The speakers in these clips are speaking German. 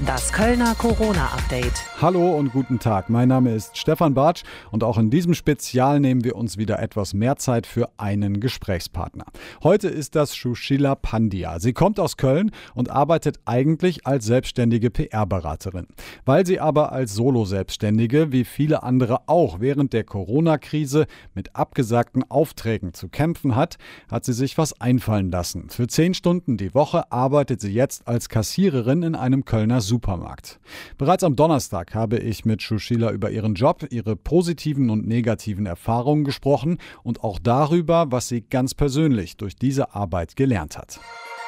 Das Kölner Corona-Update. Hallo und guten Tag, mein Name ist Stefan Bartsch und auch in diesem Spezial nehmen wir uns wieder etwas mehr Zeit für einen Gesprächspartner. Heute ist das Shushila Pandya. Sie kommt aus Köln und arbeitet eigentlich als selbstständige PR-Beraterin. Weil sie aber als Solo-Selbstständige, wie viele andere auch während der Corona-Krise mit abgesagten Aufträgen zu kämpfen hat, hat sie sich was einfallen lassen. Für 10 Stunden die Woche arbeitet sie jetzt als Kassiererin in einem Kölner Supermarkt. Bereits am Donnerstag habe ich mit Shushila über ihren Job, ihre positiven und negativen Erfahrungen gesprochen und auch darüber, was sie ganz persönlich durch diese Arbeit gelernt hat.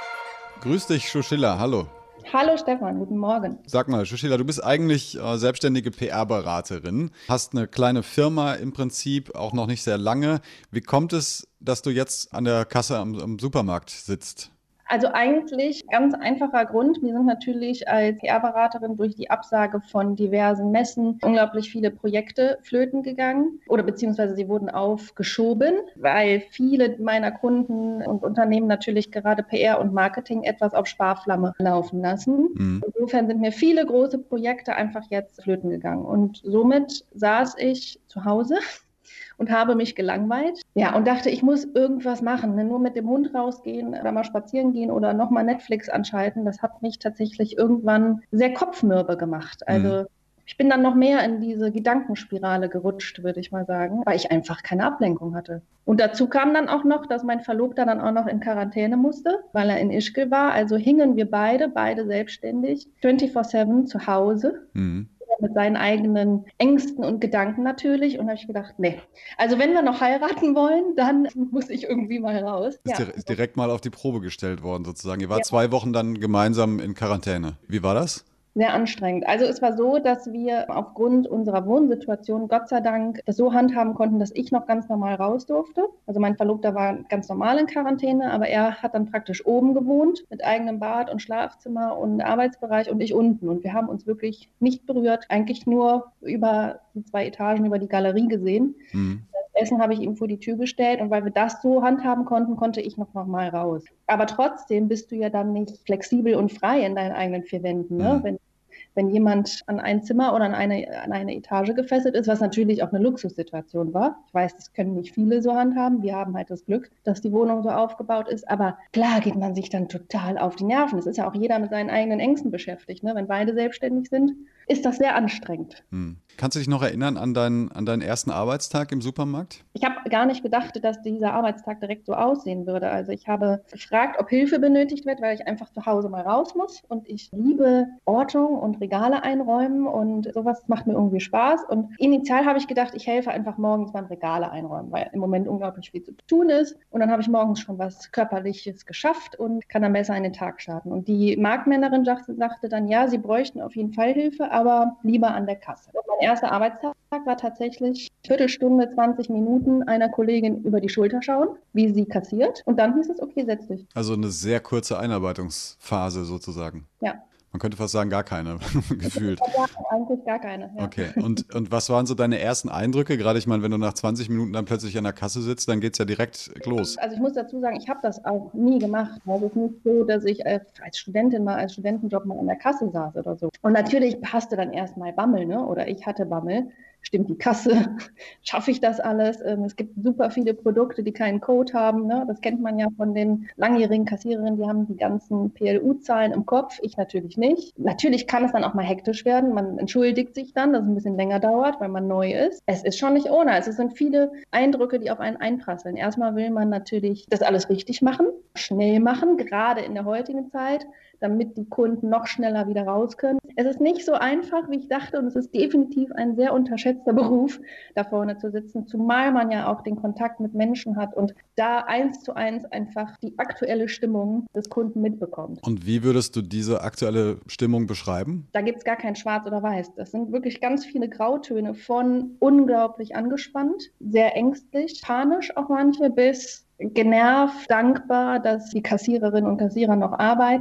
Grüß dich, Shushila. Hallo. Hallo Stefan, guten Morgen. Sag mal, Shushila, du bist eigentlich selbstständige PR-Beraterin, hast eine kleine Firma im Prinzip, auch noch nicht sehr lange. Wie kommt es, dass du jetzt an der Kasse am Supermarkt sitzt? Also eigentlich ganz einfacher Grund. Wir sind natürlich als PR-Beraterin durch die Absage von diversen Messen unglaublich viele Projekte flöten gegangen oder beziehungsweise sie wurden aufgeschoben, weil viele meiner Kunden und Unternehmen natürlich gerade PR und Marketing etwas auf Sparflamme laufen lassen. Insofern sind mir viele große Projekte einfach jetzt flöten gegangen und somit saß ich zu Hause und habe mich gelangweilt. Ja, und dachte, ich muss irgendwas machen. Nur mit dem Hund rausgehen oder mal spazieren gehen oder nochmal Netflix anschalten, das hat mich tatsächlich irgendwann sehr kopfmürbe gemacht. Also ich bin dann noch mehr in diese Gedankenspirale gerutscht, würde ich mal sagen, weil ich einfach keine Ablenkung hatte. Und dazu kam dann auch noch, dass mein Verlobter dann auch noch in Quarantäne musste, weil er in Ischgl war. Also hingen wir beide selbstständig, 24/7 zu Hause. Mit seinen eigenen Ängsten und Gedanken natürlich. Und da habe ich gedacht, nee. Also wenn wir noch heiraten wollen, dann muss ich irgendwie mal raus. Ist direkt mal auf die Probe gestellt worden sozusagen. Ihr wart 2 Wochen dann gemeinsam in Quarantäne. Wie war das? Sehr anstrengend. Also es war so, dass wir aufgrund unserer Wohnsituation Gott sei Dank das so handhaben konnten, dass ich noch ganz normal raus durfte. Also mein Verlobter war ganz normal in Quarantäne, aber er hat dann praktisch oben gewohnt mit eigenem Bad und Schlafzimmer und Arbeitsbereich und ich unten. Und wir haben uns wirklich nicht berührt, eigentlich nur über die 2 Etagen, über die Galerie gesehen. Das Essen habe ich ihm vor die Tür gestellt und weil wir das so handhaben konnten, konnte ich noch mal raus. Aber trotzdem bist du ja dann nicht flexibel und frei in deinen eigenen 4 Wänden, ne? Wenn jemand an ein Zimmer oder an eine Etage gefesselt ist, was natürlich auch eine Luxussituation war. Ich weiß, das können nicht viele so handhaben. Wir haben halt das Glück, dass die Wohnung so aufgebaut ist. Aber klar geht man sich dann total auf die Nerven. Es ist ja auch jeder mit seinen eigenen Ängsten beschäftigt, ne? Wenn beide selbstständig sind, ist das sehr anstrengend. Kannst du dich noch erinnern an deinen ersten Arbeitstag im Supermarkt? Ich habe gar nicht gedacht, dass dieser Arbeitstag direkt so aussehen würde. Also ich habe gefragt, ob Hilfe benötigt wird, weil ich einfach zu Hause mal raus muss. Und ich liebe Ortung und Regale einräumen und sowas macht mir irgendwie Spaß. Und initial habe ich gedacht, ich helfe einfach morgens beim Regale einräumen, weil im Moment unglaublich viel zu tun ist. Und dann habe ich morgens schon was Körperliches geschafft und kann dann besser in den Tag starten. Und die Marktmännerin sagte dann, ja, sie bräuchten auf jeden Fall Hilfe, aber lieber an der Kasse. Und mein erster Arbeitstag war tatsächlich Viertelstunde, 20 Minuten einer Kollegin über die Schulter schauen, wie sie kassiert. Und dann hieß es, okay, setz dich. Also eine sehr kurze Einarbeitungsphase sozusagen. Ja. Man könnte fast sagen, gar keine, gefühlt. Ja, eigentlich gar keine. Ja. Okay, und was waren so deine ersten Eindrücke? Gerade, ich meine, wenn du nach 20 Minuten dann plötzlich an der Kasse sitzt, dann geht es ja direkt los. Also ich muss dazu sagen, ich habe das auch nie gemacht. Also es ist nicht so, dass ich als Studentin mal, als Studentenjob mal an der Kasse saß oder so. Und natürlich hast du dann erstmal Bammel, ne? Oder ich hatte Bammel. Stimmt die Kasse? Schaffe ich das alles? Es gibt super viele Produkte, die keinen Code haben. Ne? Das kennt man ja von den langjährigen Kassiererinnen, die haben die ganzen PLU-Zahlen im Kopf. Ich natürlich nicht. Natürlich kann es dann auch mal hektisch werden. Man entschuldigt sich dann, dass es ein bisschen länger dauert, weil man neu ist. Es ist schon nicht ohne. Also es sind viele Eindrücke, die auf einen einprasseln. Erstmal will man natürlich das alles richtig machen, schnell machen, gerade in der heutigen Zeit, damit die Kunden noch schneller wieder raus können. Es ist nicht so einfach, wie ich dachte, und es ist definitiv ein sehr unterschätzter Beruf, da vorne zu sitzen, zumal man ja auch den Kontakt mit Menschen hat und da 1:1 einfach die aktuelle Stimmung des Kunden mitbekommt. Und wie würdest du diese aktuelle Stimmung beschreiben? Da gibt es gar kein Schwarz oder Weiß. Das sind wirklich ganz viele Grautöne von unglaublich angespannt, sehr ängstlich, panisch auch manche, bis genervt, dankbar, dass die Kassiererinnen und Kassierer noch arbeiten.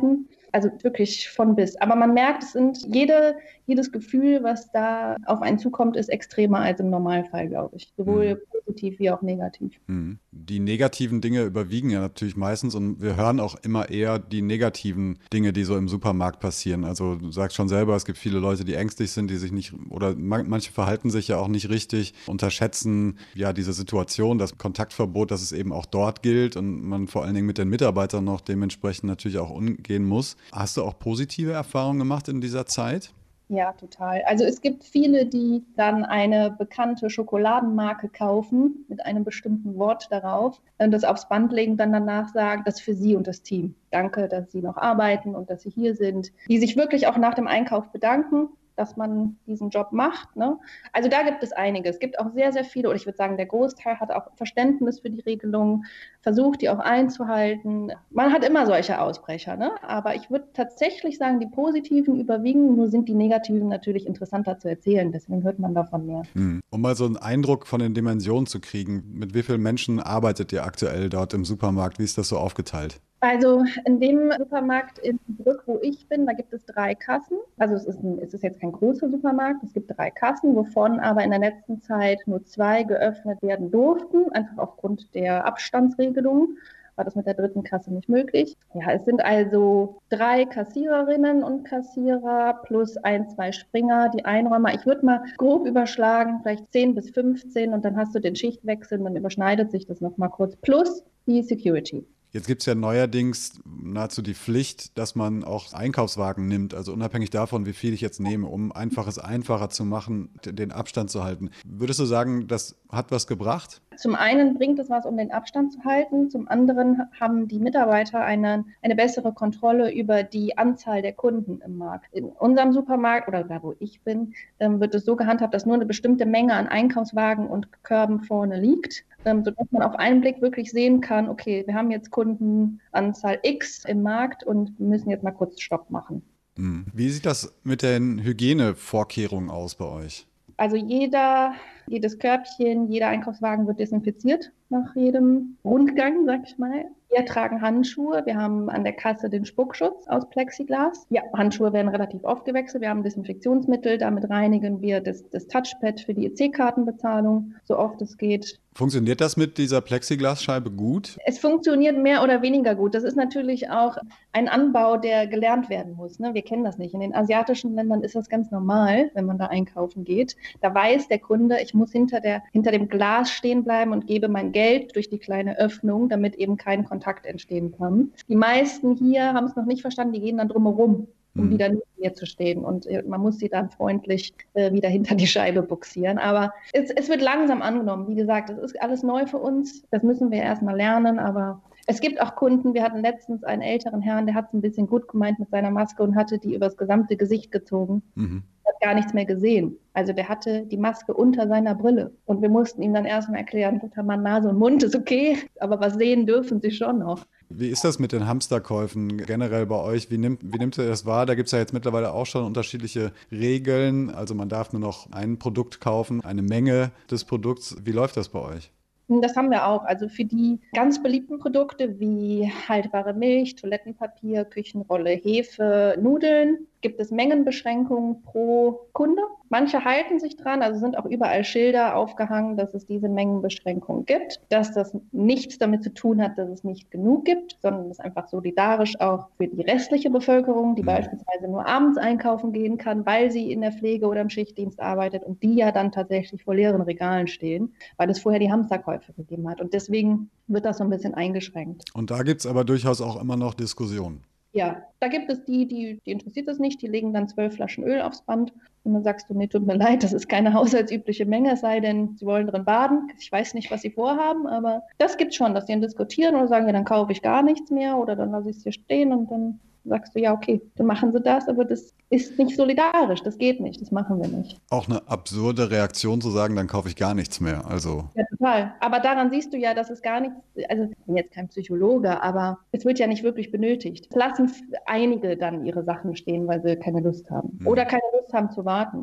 Also wirklich von bis. Aber man merkt, jedes Gefühl, was da auf einen zukommt, ist extremer als im Normalfall, glaube ich. Sowohl positiv wie auch negativ. Die negativen Dinge überwiegen ja natürlich meistens und wir hören auch immer eher die negativen Dinge, die so im Supermarkt passieren. Also du sagst schon selber, es gibt viele Leute, die ängstlich sind, die sich nicht oder manche verhalten sich ja auch nicht richtig, unterschätzen ja diese Situation, das Kontaktverbot, dass es eben auch dort gilt und man vor allen Dingen mit den Mitarbeitern noch dementsprechend natürlich auch umgehen muss. Hast du auch positive Erfahrungen gemacht in dieser Zeit? Ja, total. Also es gibt viele, die dann eine bekannte Schokoladenmarke kaufen mit einem bestimmten Wort darauf und das aufs Band legen und dann danach sagen, das ist für Sie und das Team. Danke, dass Sie noch arbeiten und dass Sie hier sind. Die sich wirklich auch nach dem Einkauf bedanken, dass man diesen Job macht. Ne? Also da gibt es einige. Es gibt auch sehr, sehr viele, oder ich würde sagen, der Großteil hat auch Verständnis für die Regelungen, versucht, die auch einzuhalten. Man hat immer solche Ausbrecher, ne? Aber ich würde tatsächlich sagen, die positiven überwiegen, nur sind die negativen natürlich interessanter zu erzählen. Deswegen hört man davon mehr. Um mal so einen Eindruck von den Dimensionen zu kriegen, mit wie vielen Menschen arbeitet ihr aktuell dort im Supermarkt? Wie ist das so aufgeteilt? Also in dem Supermarkt in Brück, wo ich bin, da gibt es 3 Kassen. Also es ist jetzt kein großer Supermarkt, es gibt 3 Kassen, wovon aber in der letzten Zeit nur 2 geöffnet werden durften, einfach aufgrund der Abstandsregelungen. War das mit der 3. Kasse nicht möglich. Ja, es sind also 3 Kassiererinnen und Kassierer plus 1, 2 Springer, die Einräumer. Ich würde mal grob überschlagen, vielleicht 10 bis 15 und dann hast du den Schichtwechsel und dann überschneidet sich das nochmal kurz. Plus die Security. Jetzt gibt es ja neuerdings nahezu die Pflicht, dass man auch Einkaufswagen nimmt, also unabhängig davon, wie viel ich jetzt nehme, um es einfacher zu machen, den Abstand zu halten. Würdest du sagen, das hat was gebracht? Zum einen bringt es was, um den Abstand zu halten. Zum anderen haben die Mitarbeiter eine bessere Kontrolle über die Anzahl der Kunden im Markt. In unserem Supermarkt oder da, wo ich bin, wird es so gehandhabt, dass nur eine bestimmte Menge an Einkaufswagen und Körben vorne liegt, sodass man auf einen Blick wirklich sehen kann, okay, wir haben jetzt Kundenanzahl X im Markt und müssen jetzt mal kurz Stopp machen. Wie sieht das mit den Hygienevorkehrungen aus bei euch? Also jedes Körbchen, jeder Einkaufswagen wird desinfiziert nach jedem Rundgang, sag ich mal. Wir tragen Handschuhe. Wir haben an der Kasse den Spuckschutz aus Plexiglas. Ja, Handschuhe werden relativ oft gewechselt. Wir haben Desinfektionsmittel. Damit reinigen wir das Touchpad für die EC-Kartenbezahlung, so oft es geht. Funktioniert das mit dieser Plexiglasscheibe gut? Es funktioniert mehr oder weniger gut. Das ist natürlich auch ein Anbau, der gelernt werden muss. Ne? Wir kennen das nicht. In den asiatischen Ländern ist das ganz normal, wenn man da einkaufen geht. Da weiß der Kunde, ich muss hinter dem Glas stehen bleiben und gebe mein Geld durch die kleine Öffnung, damit eben kein Kontakt entstehen kann. Die meisten hier haben es noch nicht verstanden, die gehen dann drumherum, um wieder neben mir zu stehen. Und man muss sie dann freundlich wieder hinter die Scheibe buxieren. Aber es wird langsam angenommen. Wie gesagt, das ist alles neu für uns. Das müssen wir erstmal lernen. Aber es gibt auch Kunden, wir hatten letztens einen älteren Herrn, der hat es ein bisschen gut gemeint mit seiner Maske und hatte die übers gesamte Gesicht gezogen. Hat gar nichts mehr gesehen. Also der hatte die Maske unter seiner Brille. Und wir mussten ihm dann erstmal erklären, guter Mann, Nase und Mund ist okay, aber was sehen dürfen sie schon noch. Wie ist das mit den Hamsterkäufen generell bei euch? Wie nimmt ihr das wahr? Da gibt es ja jetzt mittlerweile auch schon unterschiedliche Regeln. Also man darf nur noch ein Produkt kaufen, eine Menge des Produkts. Wie läuft das bei euch? Das haben wir auch. Also für die ganz beliebten Produkte wie haltbare Milch, Toilettenpapier, Küchenrolle, Hefe, Nudeln gibt es Mengenbeschränkungen pro Kunde. Manche halten sich dran, also sind auch überall Schilder aufgehangen, dass es diese Mengenbeschränkung gibt, dass das nichts damit zu tun hat, dass es nicht genug gibt, sondern es einfach solidarisch auch für die restliche Bevölkerung, die beispielsweise nur abends einkaufen gehen kann, weil sie in der Pflege oder im Schichtdienst arbeitet und die ja dann tatsächlich vor leeren Regalen stehen, weil es vorher die Hamsterkäufe gegeben hat. Und deswegen wird das so ein bisschen eingeschränkt. Und da gibt es aber durchaus auch immer noch Diskussionen. Ja, da gibt es die interessiert es nicht, die legen dann 12 Flaschen Öl aufs Band und dann sagst du, nee, tut mir leid, das ist keine haushaltsübliche Menge, es sei denn, sie wollen drin baden. Ich weiß nicht, was sie vorhaben, aber das gibt's schon, dass die dann diskutieren oder sagen, ja, dann kaufe ich gar nichts mehr oder dann lasse ich es hier stehen und dann sagst du, ja, okay, dann machen sie das, aber das ist nicht solidarisch, das geht nicht, das machen wir nicht. Auch eine absurde Reaktion zu sagen, dann kaufe ich gar nichts mehr. Also ja, total. Aber daran siehst du ja, dass es gar nichts, also ich bin jetzt kein Psychologe, aber es wird ja nicht wirklich benötigt. Es lassen einige dann ihre Sachen stehen, weil sie keine Lust haben oder keine Lust haben zu warten.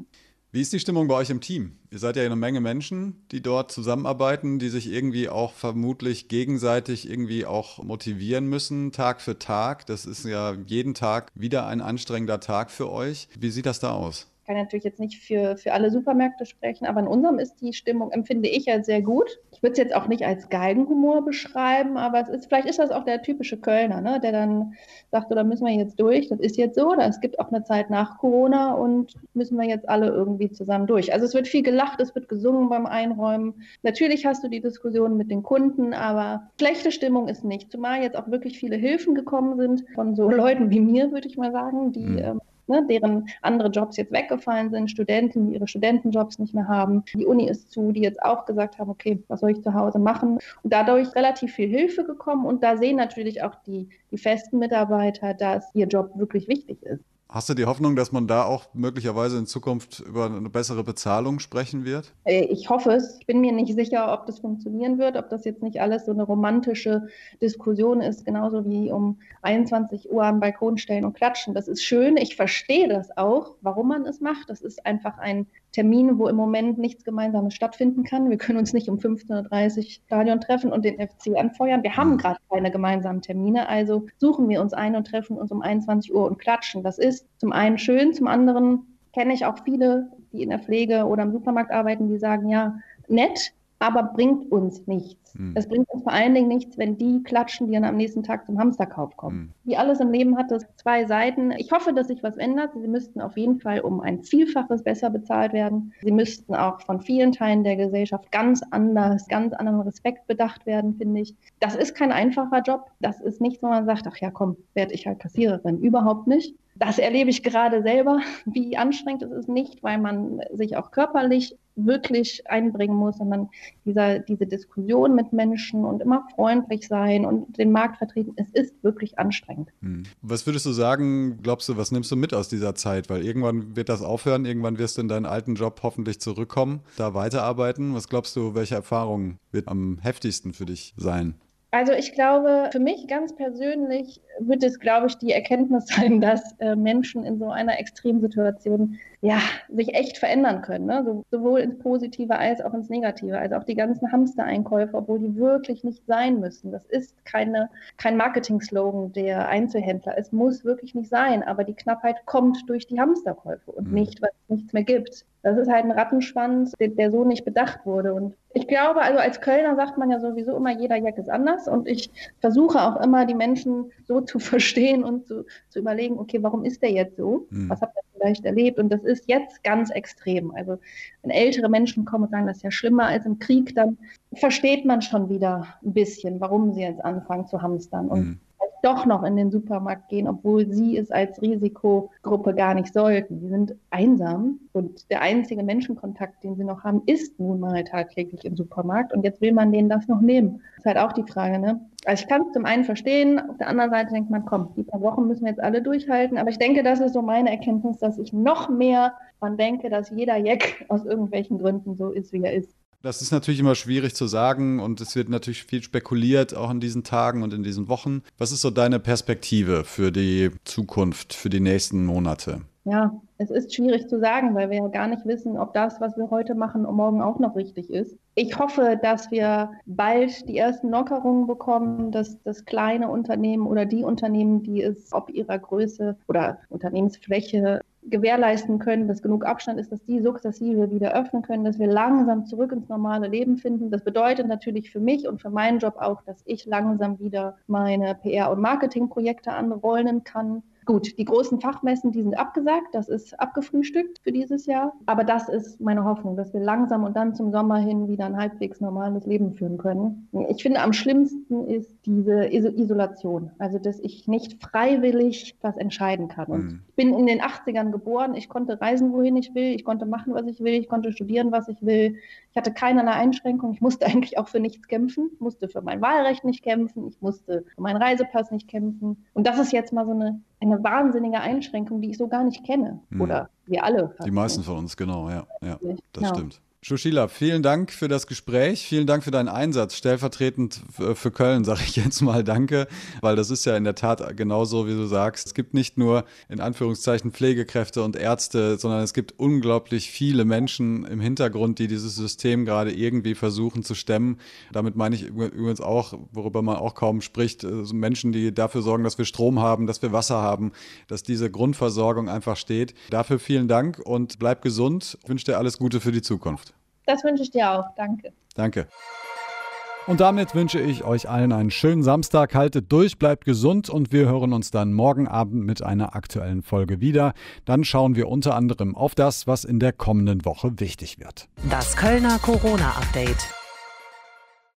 Wie ist die Stimmung bei euch im Team? Ihr seid ja eine Menge Menschen, die dort zusammenarbeiten, die sich irgendwie auch vermutlich gegenseitig irgendwie auch motivieren müssen, Tag für Tag. Das ist ja jeden Tag wieder ein anstrengender Tag für euch. Wie sieht das da aus? Ich kann natürlich jetzt nicht für alle Supermärkte sprechen, aber in unserem ist die Stimmung, empfinde ich, als sehr gut. Ich würde es jetzt auch nicht als Galgenhumor beschreiben, aber vielleicht ist das auch der typische Kölner, ne, der dann sagt, da müssen wir jetzt durch, das ist jetzt so, oder es gibt auch eine Zeit nach Corona und müssen wir jetzt alle irgendwie zusammen durch. Also es wird viel gelacht, es wird gesungen beim Einräumen. Natürlich hast du die Diskussion mit den Kunden, aber schlechte Stimmung ist nicht, zumal jetzt auch wirklich viele Hilfen gekommen sind von so Leuten wie mir, würde ich mal sagen, die deren andere Jobs jetzt weggefallen sind, Studenten, die ihre Studentenjobs nicht mehr haben. Die Uni ist zu, die jetzt auch gesagt haben, okay, was soll ich zu Hause machen? Und dadurch relativ viel Hilfe gekommen. Und da sehen natürlich auch die festen Mitarbeiter, dass ihr Job wirklich wichtig ist. Hast du die Hoffnung, dass man da auch möglicherweise in Zukunft über eine bessere Bezahlung sprechen wird? Ich hoffe es. Ich bin mir nicht sicher, ob das funktionieren wird, ob das jetzt nicht alles so eine romantische Diskussion ist, genauso wie um 21 Uhr am Balkon stellen und klatschen. Das ist schön. Ich verstehe das auch, warum man es macht. Das ist einfach ein Termin, wo im Moment nichts Gemeinsames stattfinden kann. Wir können uns nicht um 15:30 Uhr im Stadion treffen und den FC anfeuern. Wir haben gerade keine gemeinsamen Termine, also suchen wir uns ein und treffen uns um 21 Uhr und klatschen. Das ist zum einen schön, zum anderen kenne ich auch viele, die in der Pflege oder im Supermarkt arbeiten, die sagen, ja, nett, aber bringt uns nichts. Es bringt uns vor allen Dingen nichts, wenn die klatschen, die dann am nächsten Tag zum Hamsterkauf kommen. Wie alles im Leben hat das zwei Seiten. Ich hoffe, dass sich was ändert. Sie müssten auf jeden Fall um ein Vielfaches besser bezahlt werden. Sie müssten auch von vielen Teilen der Gesellschaft ganz anderen Respekt bedacht werden, finde ich. Das ist kein einfacher Job. Das ist nicht, wo man sagt, ach ja, komm, werde ich halt Kassiererin. Überhaupt nicht. Das erlebe ich gerade selber, wie anstrengend es ist, nicht, weil man sich auch körperlich wirklich einbringen muss, sondern diese Diskussion mit Menschen und immer freundlich sein und den Markt vertreten, es ist wirklich anstrengend. Was würdest du sagen, glaubst du, was nimmst du mit aus dieser Zeit? Weil irgendwann wird das aufhören, irgendwann wirst du in deinen alten Job hoffentlich zurückkommen, da weiterarbeiten. Was glaubst du, welche Erfahrung wird am heftigsten für dich sein? Also ich glaube, für mich ganz persönlich wird es, glaube ich, die Erkenntnis sein, dass Menschen in so einer Extremsituation ja sich echt verändern können, ne? Sowohl ins Positive als auch ins Negative. Also auch die ganzen Hamstereinkäufe, obwohl die wirklich nicht sein müssen. Das ist kein Marketing-Slogan der Einzelhändler. Es muss wirklich nicht sein, aber die Knappheit kommt durch die Hamsterkäufe und nicht, weil es nichts mehr gibt. Das ist halt ein Rattenschwanz, der so nicht bedacht wurde. Und ich glaube, also als Kölner sagt man ja sowieso immer, jeder Jack ist anders. Und ich versuche auch immer, die Menschen so zu verstehen und zu überlegen, okay, warum ist der jetzt so? Was habt ihr vielleicht erlebt? Und das ist jetzt ganz extrem. Also wenn ältere Menschen kommen und sagen, das ist ja schlimmer als im Krieg, dann versteht man schon wieder ein bisschen, warum sie jetzt anfangen zu hamstern. Und doch noch in den Supermarkt gehen, obwohl sie es als Risikogruppe gar nicht sollten. Sie sind einsam und der einzige Menschenkontakt, den sie noch haben, ist nun mal tagtäglich im Supermarkt und jetzt will man denen das noch nehmen. Das ist halt auch die Frage, ne? Also ich kann es zum einen verstehen, auf der anderen Seite denkt man, komm, die paar Wochen müssen wir jetzt alle durchhalten, aber ich denke, das ist so meine Erkenntnis, dass ich noch mehr daran denke, dass jeder Jack aus irgendwelchen Gründen so ist, wie er ist. Das ist natürlich immer schwierig zu sagen und es wird natürlich viel spekuliert, auch in diesen Tagen und in diesen Wochen. Was ist so deine Perspektive für die Zukunft, für die nächsten Monate? Ja, es ist schwierig zu sagen, weil wir ja gar nicht wissen, ob das, was wir heute machen, morgen auch noch richtig ist. Ich hoffe, dass wir bald die ersten Lockerungen bekommen, dass das kleine Unternehmen oder die Unternehmen, die es ob ihrer Größe oder Unternehmensfläche gewährleisten können, dass genug Abstand ist, dass die sukzessive wieder öffnen können, dass wir langsam zurück ins normale Leben finden. Das bedeutet natürlich für mich und für meinen Job auch, dass ich langsam wieder meine PR- und Marketingprojekte anrollen kann. Gut, die großen Fachmessen, die sind abgesagt, das ist abgefrühstückt für dieses Jahr. Aber das ist meine Hoffnung, dass wir langsam und dann zum Sommer hin wieder ein halbwegs normales Leben führen können. Ich finde, am schlimmsten ist diese Isolation, also dass ich nicht freiwillig was entscheiden kann. Und ich bin in den 80ern geboren, ich konnte reisen, wohin ich will, ich konnte machen, was ich will, ich konnte studieren, was ich will. Ich hatte keinerlei Einschränkung, ich musste eigentlich auch für nichts kämpfen, ich musste für mein Wahlrecht nicht kämpfen, ich musste für meinen Reisepass nicht kämpfen. Und das ist jetzt mal so eine wahnsinnige Einschränkung, die ich so gar nicht kenne. Oder wir alle. Die meisten von uns, genau, ja, das stimmt. Shushila, vielen Dank für das Gespräch, vielen Dank für deinen Einsatz, stellvertretend für Köln sage ich jetzt mal danke, weil das ist ja in der Tat genauso, wie du sagst. Es gibt nicht nur in Anführungszeichen Pflegekräfte und Ärzte, sondern es gibt unglaublich viele Menschen im Hintergrund, die dieses System gerade irgendwie versuchen zu stemmen. Damit meine ich übrigens auch, worüber man auch kaum spricht, Menschen, die dafür sorgen, dass wir Strom haben, dass wir Wasser haben, dass diese Grundversorgung einfach steht. Dafür vielen Dank und bleib gesund. Ich wünsche dir alles Gute für die Zukunft. Das wünsche ich dir auch. Danke. Danke. Und damit wünsche ich euch allen einen schönen Samstag. Haltet durch, bleibt gesund und wir hören uns dann morgen Abend mit einer aktuellen Folge wieder. Dann schauen wir unter anderem auf das, was in der kommenden Woche wichtig wird. Das Kölner Corona-Update.